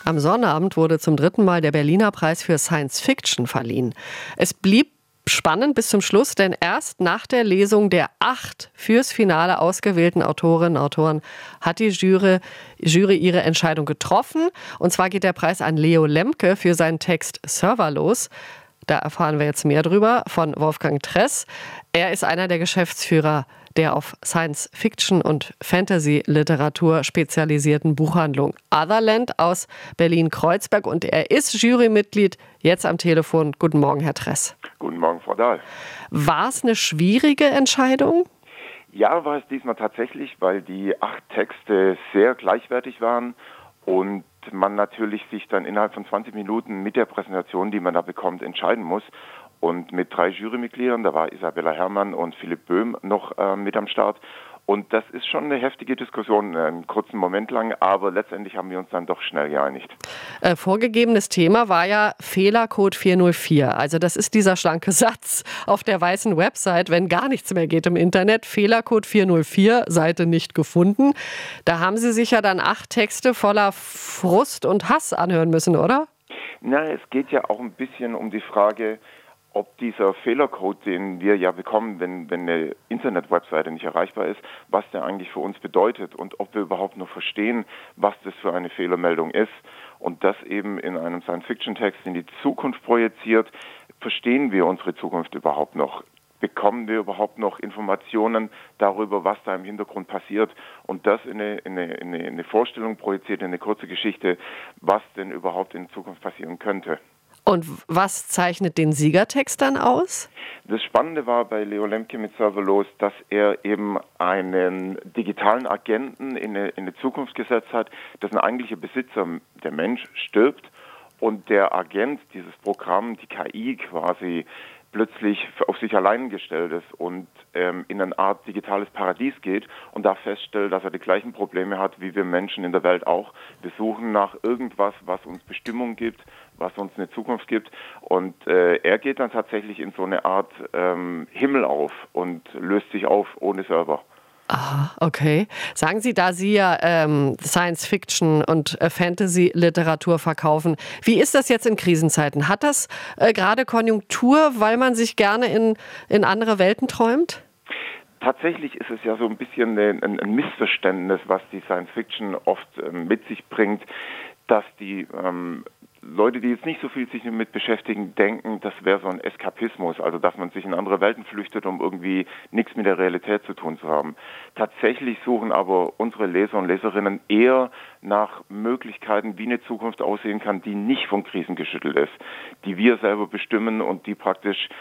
Am Sonnabend wurde zum 3. Mal der Berliner Preis für Science Fiction verliehen. Es blieb spannend bis zum Schluss, denn erst nach der Lesung der 8 fürs Finale ausgewählten Autorinnen und Autoren hat die Jury ihre Entscheidung getroffen. Und zwar geht der Preis an Leo Lemke für seinen Text Serverlos. Da erfahren wir jetzt mehr drüber von Wolfgang Tress. Er ist einer der Geschäftsführer der auf Science-Fiction- und Fantasy-Literatur spezialisierten Buchhandlung Otherland aus Berlin-Kreuzberg. Und er ist Jurymitglied jetzt am Telefon. Guten Morgen, Herr Tress. Guten Morgen, Frau Dahl. War es eine schwierige Entscheidung? Ja, war es diesmal tatsächlich, weil die 8 Texte sehr gleichwertig waren und man natürlich sich dann innerhalb von 20 Minuten mit der Präsentation, die man da bekommt, entscheiden muss. Und mit 3 Jurymitgliedern, da war Isabella Herrmann und Philipp Böhm noch mit am Start. Und das ist schon eine heftige Diskussion, einen kurzen Moment lang, aber letztendlich haben wir uns dann doch schnell geeinigt. Vorgegebenes Thema war ja Fehlercode 404. Also das ist dieser schlanke Satz auf der weißen Website, wenn gar nichts mehr geht im Internet. Fehlercode 404, Seite nicht gefunden. Da haben Sie sich ja dann 8 Texte voller Frust und Hass anhören müssen, oder? Na, es geht ja auch ein bisschen um die Frage, ob dieser Fehlercode, den wir ja bekommen, wenn eine Internet-Webseite nicht erreichbar ist, was der eigentlich für uns bedeutet und ob wir überhaupt noch verstehen, was das für eine Fehlermeldung ist. Und das eben in einem Science-Fiction-Text in die Zukunft projiziert, verstehen wir unsere Zukunft überhaupt noch? Bekommen wir überhaupt noch Informationen darüber, was da im Hintergrund passiert und das in eine Vorstellung projiziert, in eine kurze Geschichte, was denn überhaupt in Zukunft passieren könnte. Und was zeichnet den Siegertext dann aus? Das Spannende war bei Leo Lemke mit Serverlos, dass er eben einen digitalen Agenten in eine Zukunft gesetzt hat, dessen eigentlicher Besitzer, der Mensch, stirbt und der Agent, dieses Programm, die KI quasi, plötzlich auf sich allein gestellt ist und in eine Art digitales Paradies geht und da feststellt, dass er die gleichen Probleme hat wie wir Menschen in der Welt auch. Wir suchen nach irgendwas, was uns Bestimmung gibt, was uns eine Zukunft gibt und er geht dann tatsächlich in so eine Art Himmel auf und löst sich auf ohne Server. Ah, okay. Sagen Sie, da Sie ja Science-Fiction und Fantasy-Literatur verkaufen, wie ist das jetzt in Krisenzeiten? Hat das gerade Konjunktur, weil man sich gerne in andere Welten träumt? Tatsächlich ist es ja so ein bisschen ein Missverständnis, was die Science-Fiction oft mit sich bringt, dass die Leute, die jetzt nicht so viel sich damit beschäftigen, denken, das wäre so ein Eskapismus, also dass man sich in andere Welten flüchtet, um irgendwie nichts mit der Realität zu tun zu haben. Tatsächlich suchen aber unsere Leser und Leserinnen eher nach Möglichkeiten, wie eine Zukunft aussehen kann, die nicht von Krisen geschüttelt ist, die wir selber bestimmen und die praktisch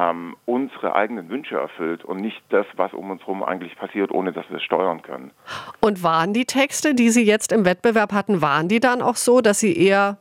unsere eigenen Wünsche erfüllt und nicht das, was um uns herum eigentlich passiert, ohne dass wir es steuern können. Und waren die Texte, die Sie jetzt im Wettbewerb hatten, waren die dann auch so, dass Sie eher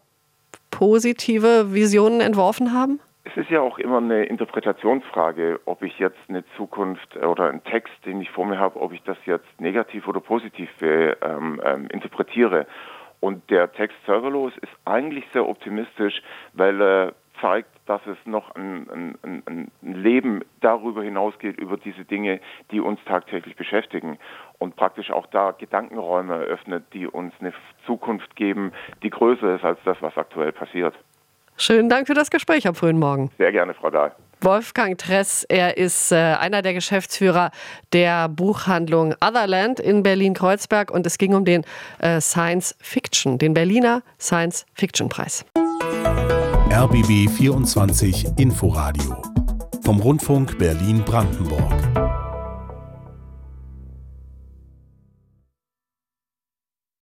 positive Visionen entworfen haben? Es ist ja auch immer eine Interpretationsfrage, ob ich jetzt eine Zukunft oder einen Text, den ich vor mir habe, ob ich das jetzt negativ oder positiv interpretiere. Und der Text Serverlos ist eigentlich sehr optimistisch, weil er zeigt, dass es noch ein Leben darüber hinausgeht, über diese Dinge, die uns tagtäglich beschäftigen und praktisch auch da Gedankenräume eröffnet, die uns eine Zukunft geben, die größer ist als das, was aktuell passiert. Schönen Dank für das Gespräch am frühen Morgen. Sehr gerne, Frau Dahl. Wolfgang Tress, er ist einer der Geschäftsführer der Buchhandlung Otherland in Berlin-Kreuzberg und es ging um den Science Fiction, den Berliner Science Fiction Preis. RBB 24 Inforadio vom Rundfunk Berlin-Brandenburg.